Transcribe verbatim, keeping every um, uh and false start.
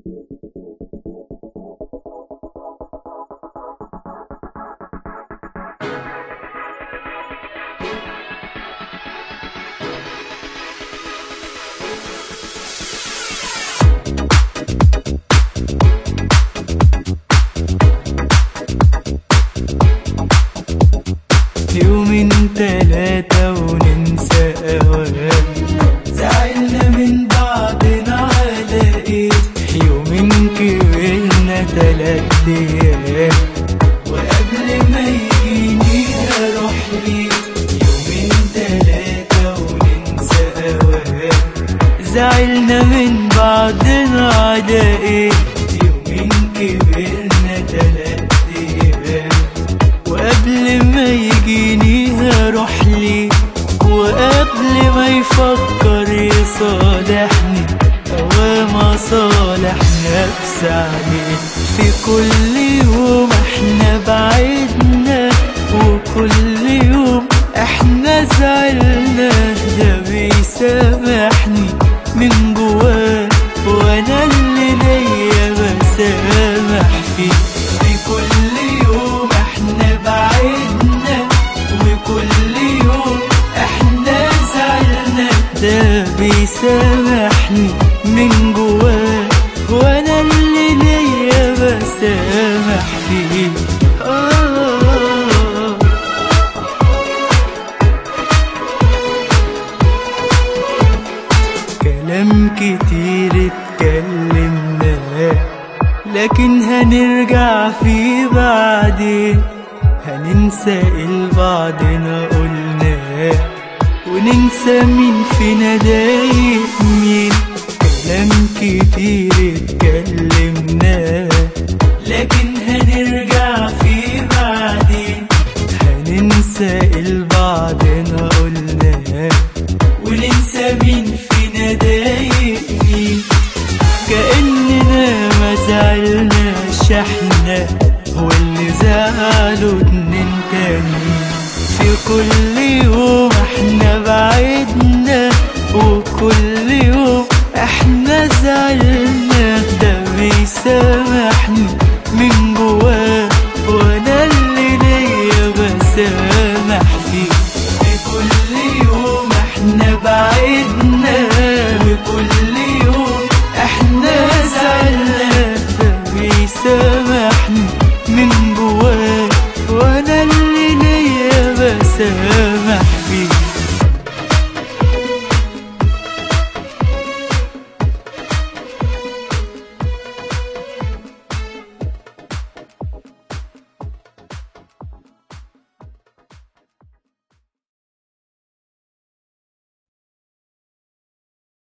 يومين تلاتة وننسى أوام، زعلنا من بعضنا على ايه؟ يومين كبرنا تلات أيام، وقبل ما يجيني هروح ليه؟ يومين تلاتة وننسى أوام، زعلنا من بعضنا على ايه؟ يومين كبرنا تلات أيام، وقبل ما يجيني هروح ليه؟ وقبل ما يفكر يصالحني أوام أصالح نفسي عليه. في كل يوم احنا بعدنا، وكل يوم احنا زعلنا، ده بيسامحني من جواه وانا اللي ليا بسامح فيه. في كل يوم احنا بعدنا، وكل يوم احنا زعلنا، ده بيسامحني من جواه وانا اللي ليا بسامح فيه. آه كلام كتير اتكلمناه، لكن هنرجع فيه بعدين، هننسى لبعضنا قلناه، وننسى مين فينا ضايق مين. كلام كتير اتكلمناه، لكن هنرجع فيه بعدين، هننسى لبعضنا قلناه، وننسى مين فينا ضايق مين. كأننا ما زعلناش احنا، واللي زعلوا اتنين تانيين. في كل يوم احنا بعدنا، وكل يوم احنا زعلنا، ده بيسامحني